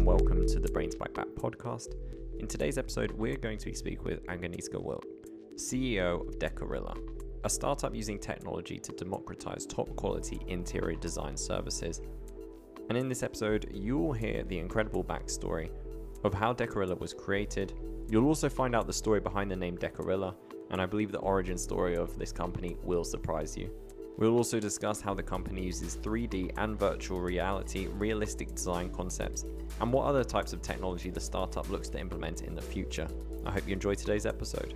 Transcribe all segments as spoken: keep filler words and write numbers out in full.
welcome to the Brains Bite Back podcast. In today's episode, we're going to speak with Agnieszka Wilk, C E O of Decorilla, a startup using technology to democratize top-quality interior design services. And in this episode, you will hear the incredible backstory of how Decorilla was created. You'll also find out the story behind the name Decorilla, and I believe the origin story of this company will surprise you. We'll also discuss how the company uses three D and virtual reality realistic design concepts and what other types of technology the startup looks to implement in the future. I hope you enjoy today's episode.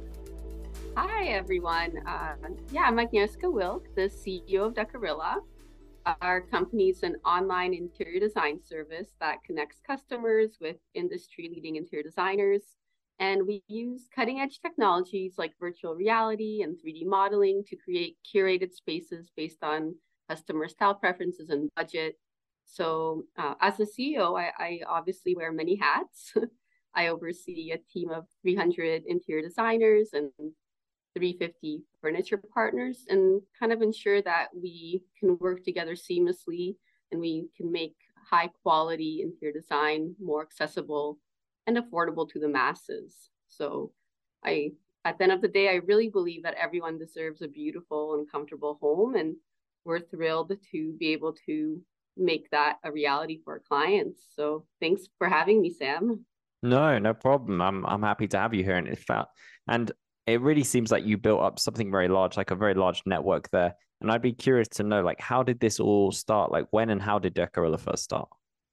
Hi, everyone. Uh, yeah, I'm Agnieszka Wilk, the C E O of Decorilla. Our company is an online interior design service that connects customers with industry-leading interior designers. And we use cutting-edge technologies like virtual reality and three D modeling to create curated spaces based on customer style preferences and budget. So uh, as a C E O, I, I obviously wear many hats. I oversee a team of three hundred interior designers and three hundred fifty furniture partners and kind of ensure that we can work together seamlessly and we can make high quality interior design more accessible and affordable to the masses. So I, at the end of the day, I really believe that everyone deserves a beautiful and comfortable home. And we're thrilled to be able to make that a reality for our clients. So thanks for having me, Sam. No, no problem. I'm I'm happy to have you here. And in fact, and it really seems like you built up something very large, like a very large network there. And I'd be curious to know, like, how did this all start? Like, when and how did Decorilla first start?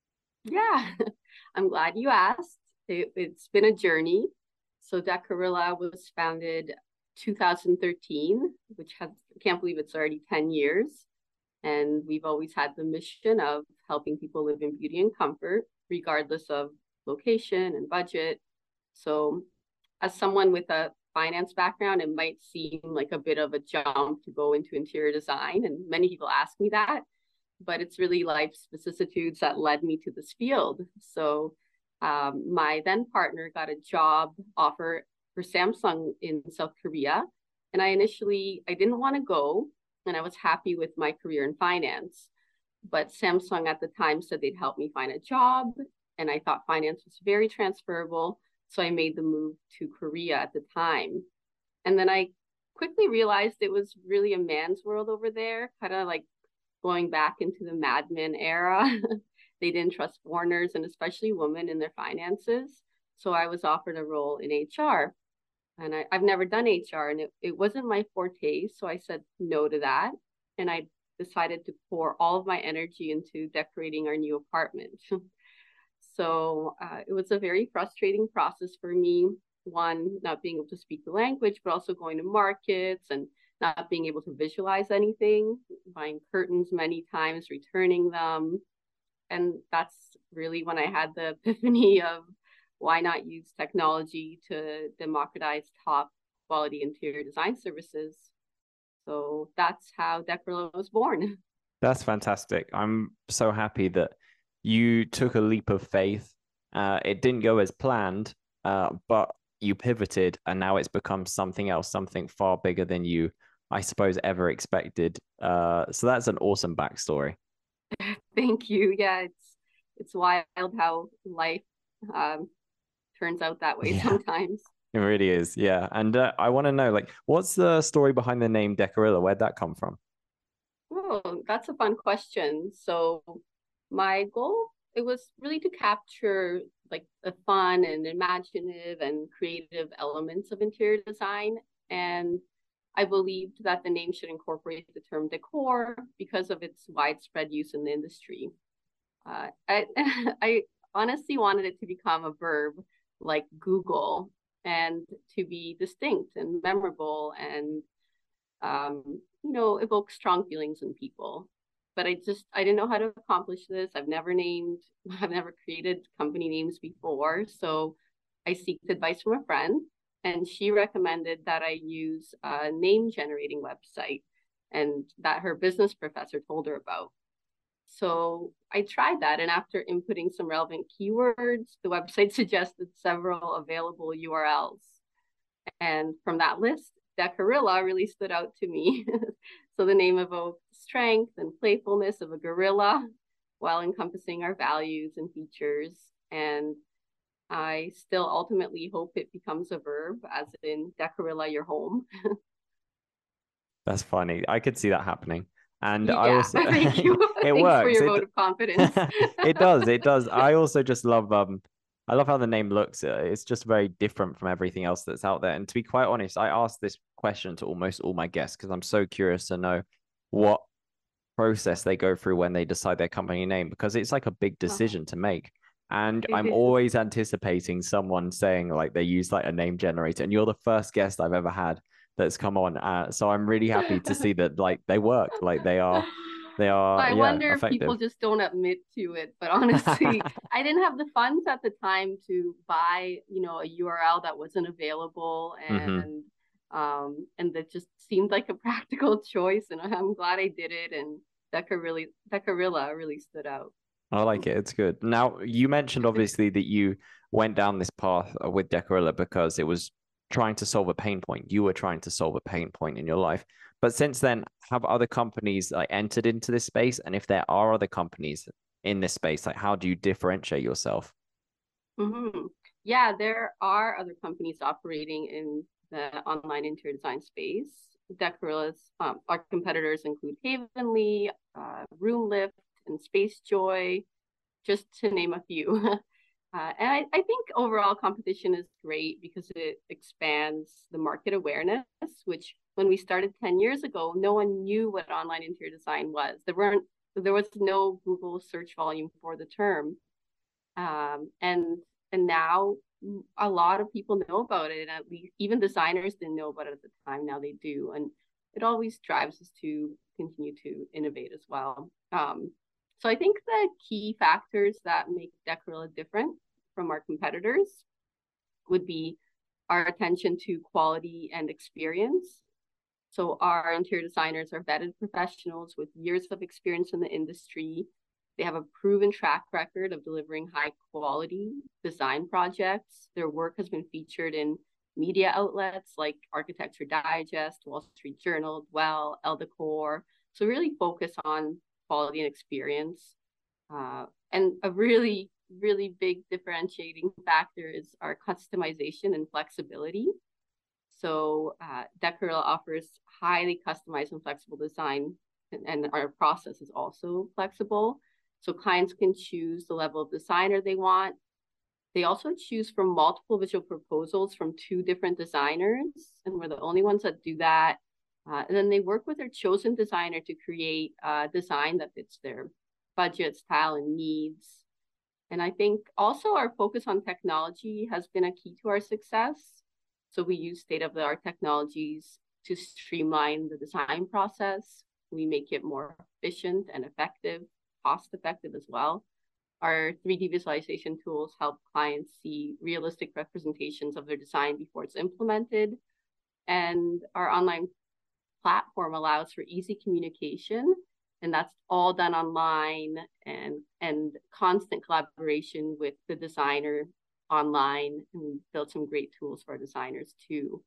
Yeah, I'm glad you asked. It, it's been a journey. So Decorilla was founded two thousand thirteen, which has, I can't believe it's already ten years. And we've always had the mission of helping people live in beauty and comfort, regardless of location and budget. So as someone with a finance background, it might seem like a bit of a jump to go into interior design. And many people ask me that, but it's really life's vicissitudes that led me to this field. So um, my then partner got a job offer for Samsung in South Korea. And I initially, I didn't want to go, and I was happy with my career in finance. But Samsung at the time said they'd help me find a job. And I thought finance was very transferable. So I made the move to Korea at the time. And then I quickly realized it was really a man's world over there, kind of like going back into the Mad Men era. They didn't trust foreigners and especially women in their finances. So I was offered a role in H R. And I, I've never done H R and it, it wasn't my forte. So I said no to that. And I decided to pour all of my energy into decorating our new apartment. So uh, it was a very frustrating process for me. One, not being able to speak the language, but also going to markets and not being able to visualize anything, buying curtains many times, returning them. And that's really when I had the epiphany of why not use technology to democratize top quality interior design services. So that's how Decorilla was born. That's fantastic. I'm so happy that you took a leap of faith. Uh, it didn't go as planned, uh, but you pivoted and now it's become something else, something far bigger than you, I suppose, ever expected. Uh, so that's an awesome backstory. Thank you. Yeah, it's it's wild how life um, turns out that way Yeah, sometimes. it really is. Yeah. And uh, I want to know, like, what's the story behind the name Decorilla? Where'd that come from? Oh, that's a fun question. So my goal, it was really to capture like the fun and imaginative and creative elements of interior design. And I believed that the name should incorporate the term decor because of its widespread use in the industry. Uh, I, I honestly wanted it to become a verb like Google and to be distinct and memorable and, um, you know, evoke strong feelings in people. But I just, I didn't know how to accomplish this. I've never named, I've never created company names before. So I seeked advice from a friend and she recommended that I use a name generating website and that her business professor told her about. So I tried that. And after inputting some relevant keywords, the website suggested several available U R Ls. And from that list, Decorilla really stood out to me. So the name evoked strength and playfulness of a gorilla while encompassing our values and features. And I still ultimately hope it becomes a verb, as in Decorilla your home. That's funny. I could see that happening. And I Yeah, also thank you. it Thanks for works. your It vote of confidence. it does. It does. I also just love um I love how the name looks. Uh, It's just very different from everything else that's out there. And to be quite honest, I ask this question to almost all my guests because I'm so curious to know what process they go through when they decide their company name because it's like a big Uh-huh. decision to make. And It I'm is. always anticipating someone saying like they use like a name generator, and you're the first guest I've ever had that's come on. Uh, so I'm really happy to see that like they work, like they are, they are, I yeah, wonder if people effective. just don't admit to it. But honestly, I didn't have the funds at the time to buy, you know, a U R L that wasn't available, hmm and um, and that just seemed like a practical choice. And I'm glad I did it. And Deca really, Decarilla really stood out. I like it. It's good. Now, you mentioned obviously that you went down this path uh, with Decorilla because it was trying to solve a pain point. You were trying to solve a pain point in your life. But since then, have other companies like entered into this space? And if there are other companies in this space, like how do you differentiate yourself? Mm-hmm. Yeah, there are other companies operating in the online interior design space. Decorilla's um, our competitors include Havenly, uh, Roomlift, and Space Joy, just to name a few. Uh, and I, I think overall competition is great because it expands the market awareness, which when we started ten years ago, no one knew what online interior design was. There weren't there was no Google search volume for the term. Um, and and now a lot of people know about it, and at least even designers didn't know about it at the time. Now they do, and it always drives us to continue to innovate as well. Um, so I think the key factors that make Decorilla different from our competitors would be our attention to quality and experience. So our interior designers are vetted professionals with years of experience in the industry. They have a proven track record of delivering high quality design projects. Their work has been featured in media outlets like Architecture Digest, Wall Street Journal, Dwell, Elle Decor. So really focus on quality and experience. Uh, and a really, really big differentiating factor is our customization and flexibility. So uh, Decorilla offers highly customized and flexible design, and, and our process is also flexible. So clients can choose the level of designer they want. They also choose from multiple visual proposals from two different designers, and we're the only ones that do that. Uh, and then they work with their chosen designer to create a design that fits their budget, style, and needs. And I think also our focus on technology has been a key to our success. So we use state of the art technologies to streamline the design process. We make it more efficient and effective, cost effective as well. Our three D visualization tools help clients see realistic representations of their design before it's implemented. And our online platform allows for easy communication, and that's all done online, and and constant collaboration with the designer online, and we built some great tools for our designers too.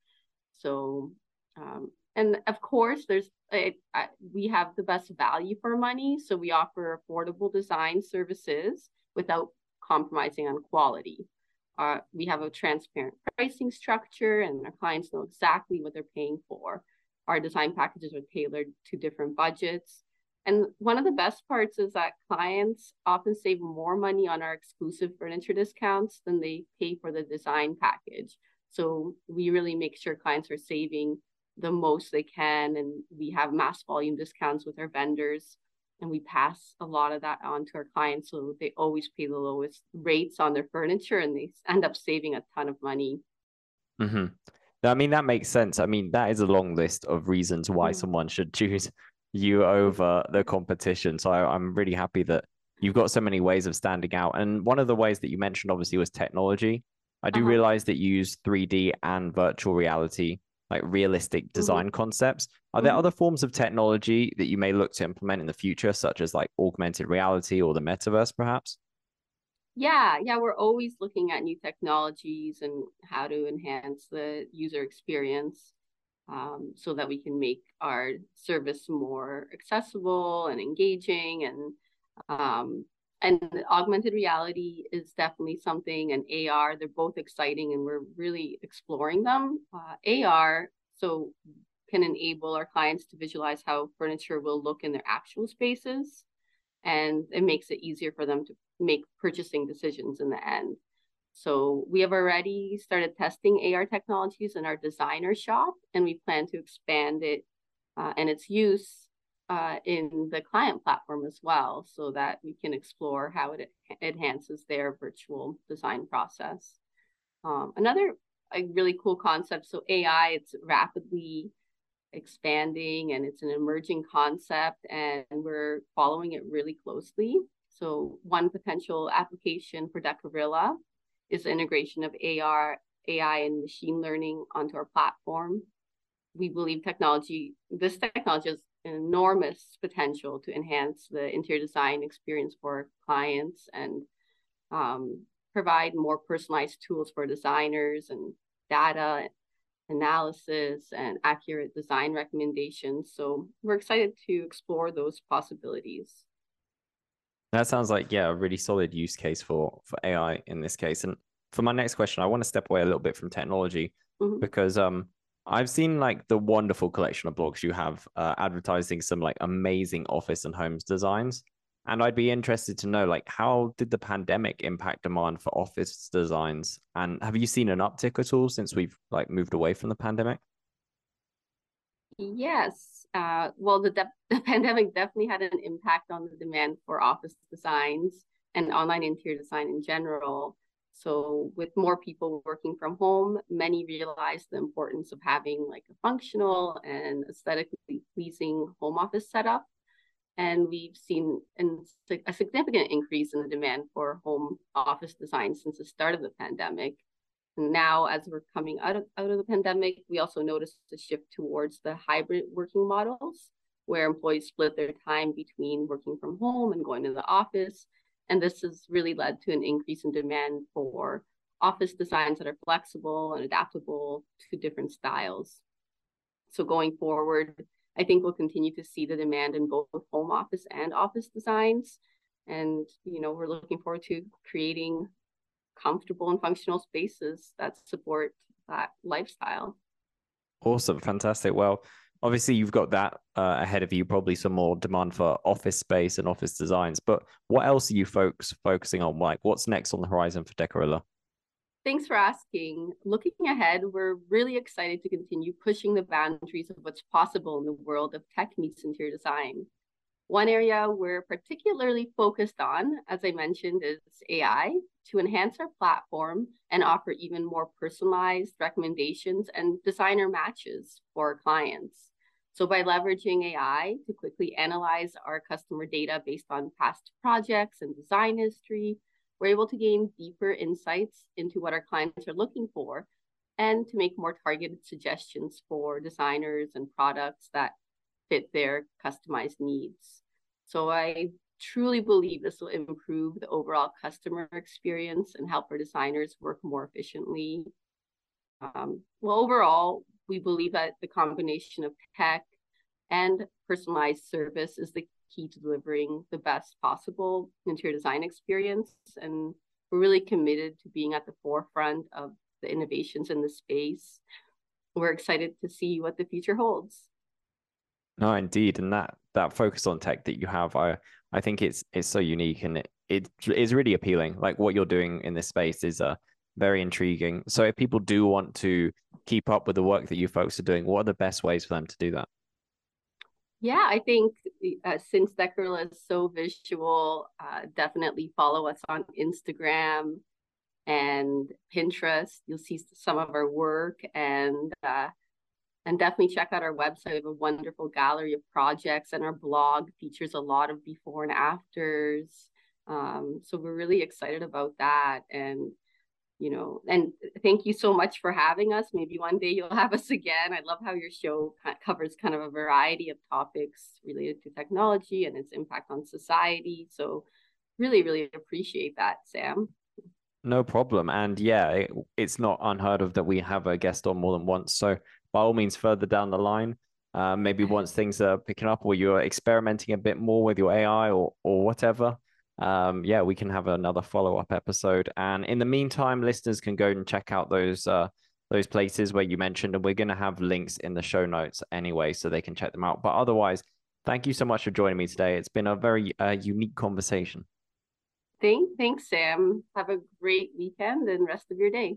So um, and of course there's it, I, we have the best value for money, so we offer affordable design services without compromising on quality. Uh, we have a transparent pricing structure, and our clients know exactly what they're paying for. Our design packages are tailored to different budgets. And one of the best parts is that clients often save more money on our exclusive furniture discounts than they pay for the design package. So we really make sure clients are saving the most they can, and we have mass volume discounts with our vendors, and we pass a lot of that on to our clients, so they always pay the lowest rates on their furniture, and they end up saving a ton of money. hmm I mean, that makes sense. I mean, that is a long list of reasons why Mm-hmm. someone should choose you over the competition. So I, I'm really happy that you've got so many ways of standing out. And one of the ways that you mentioned, obviously, was technology. I do Uh-huh. realize that you use three D and virtual reality, like realistic Mm-hmm. design concepts. Are there Mm-hmm. other forms of technology that you may look to implement in the future, such as like augmented reality or the metaverse, perhaps? Yeah, yeah, we're always looking at new technologies and how to enhance the user experience, um, so that we can make our service more accessible and engaging. And um, And augmented reality is definitely something, and A R, they're both exciting and we're really exploring them. Uh, A R, so can enable our clients to visualize how furniture will look in their actual spaces. And it makes it easier for them to make purchasing decisions in the end. So we have already started testing A R technologies in our designer shop, and we plan to expand it uh, and its use uh, in the client platform as well, so that we can explore how it enhances their virtual design process. Um, another a really cool concept, so A I, it's rapidly expanding and it's an emerging concept, and we're following it really closely. So one potential application for Decorilla is the integration of A R, A I, and machine learning onto our platform. We believe technology, this technology has enormous potential to enhance the interior design experience for clients and um, provide more personalized tools for designers and data analysis and accurate design recommendations. So we're excited to explore those possibilities. That sounds like, yeah, a really solid use case for for A I in this case. And for my next question, I want to step away a little bit from technology mm-hmm. because um I've seen like the wonderful collection of blogs you have uh, advertising some like amazing office and homes designs. And I'd be interested to know, like, how did the pandemic impact demand for office designs? And have you seen an uptick at all since we've like moved away from the pandemic? Yes. Uh, well, the, de- the pandemic definitely had an impact on the demand for office designs and online interior design in general. So with more people working from home, many realized the importance of having like a functional and aesthetically pleasing home office setup. And we've seen an, a significant increase in the demand for home office design since the start of the pandemic. And now, as we're coming out of, out of the pandemic, we also noticed a shift towards the hybrid working models, where employees split their time between working from home and going to the office. And this has really led to an increase in demand for office designs that are flexible and adaptable to different styles. So going forward, I think we'll continue to see the demand in both home office and office designs. And, you know, we're looking forward to creating comfortable and functional spaces that support that lifestyle. Awesome. Fantastic. Well, obviously you've got that uh, ahead of you, probably some more demand for office space and office designs, but what else are you folks focusing on? Like, what's next on the horizon for Decorilla? Thanks for asking. Looking ahead, we're really excited to continue pushing the boundaries of what's possible in the world of tech meets interior design. One area we're particularly focused on, as I mentioned, is A I to enhance our platform and offer even more personalized recommendations and designer matches for our clients. So by leveraging A I to quickly analyze our customer data based on past projects and design history, we're able to gain deeper insights into what our clients are looking for and to make more targeted suggestions for designers and products that fit their customized needs. So I truly believe this will improve the overall customer experience and help our designers work more efficiently. Um, well, overall, we believe that the combination of tech and personalized service is the key to delivering the best possible interior design experience. And we're really committed to being at the forefront of the innovations in the space. We're excited to see what the future holds. No, indeed, and that that focus on tech that you have, I I think it's it's so unique and it it is really appealing. Like what you're doing in this space is uh very intriguing. So if people do want to keep up with the work that you folks are doing, what are the best ways for them to do that? Yeah, I think uh, since Decorilla is so visual, uh, definitely follow us on Instagram and Pinterest. You'll see some of our work, and uh, and definitely check out our website. We have a wonderful gallery of projects, and our blog features a lot of before and afters. Um, so we're really excited about that. And you know, and thank you so much for having us. Maybe one day you'll have us again. I love how your show covers kind of a variety of topics related to technology and its impact on society. So really, really appreciate that, Sam. No problem. And yeah, it, it's not unheard of that we have a guest on more than once. So by all means, further down the line, uh, maybe once things are picking up or you're experimenting a bit more with your A I or or whatever, um, yeah, we can have another follow-up episode. And in the meantime, listeners can go and check out those uh, those places where you mentioned, and we're going to have links in the show notes anyway, so they can check them out. But otherwise, thank you so much for joining me today. It's been a very uh, unique conversation. Thank, thanks, Sam. Have a great weekend and rest of your day.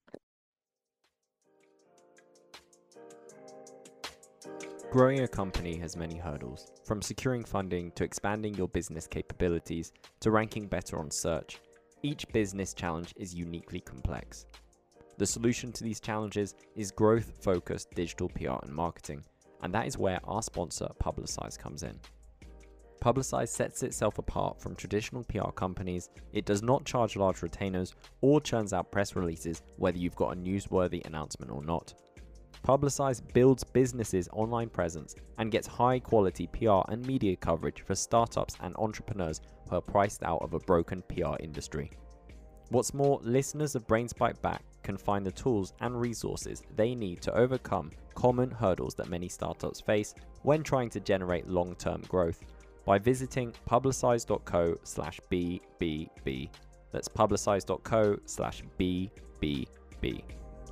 Growing a company has many hurdles, from securing funding to expanding your business capabilities to ranking better on search. Each business challenge is uniquely complex. The solution to these challenges is growth-focused digital P R and marketing, and that is where our sponsor Publicize comes in. Publicize sets itself apart from traditional P R companies. It does not charge large retainers or churns out press releases whether you've got a newsworthy announcement or not. Publicize builds businesses' online presence and gets high quality P R and media coverage for startups and entrepreneurs who are priced out of a broken P R industry. What's more, listeners of Brainspike Back can find the tools and resources they need to overcome common hurdles that many startups face when trying to generate long-term growth by visiting publicize.co slash BBB. That's publicize.co slash BBB.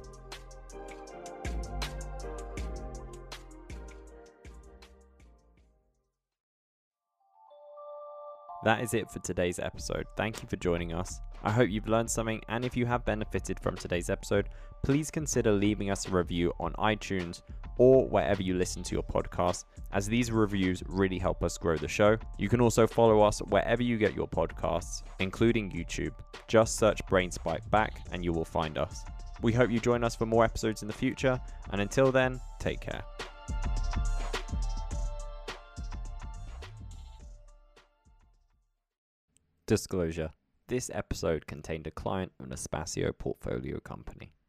That is it for today's episode. Thank you for joining us. I hope you've learned something, and if you have benefited from today's episode, please consider leaving us a review on iTunes or wherever you listen to your podcast, as these reviews really help us grow the show. You can also follow us wherever you get your podcasts, including YouTube. Just search Brainspike Back and you will find us. We hope you join us for more episodes in the future, and until then, take care. Disclosure: this episode contained a client of an Espacio portfolio company.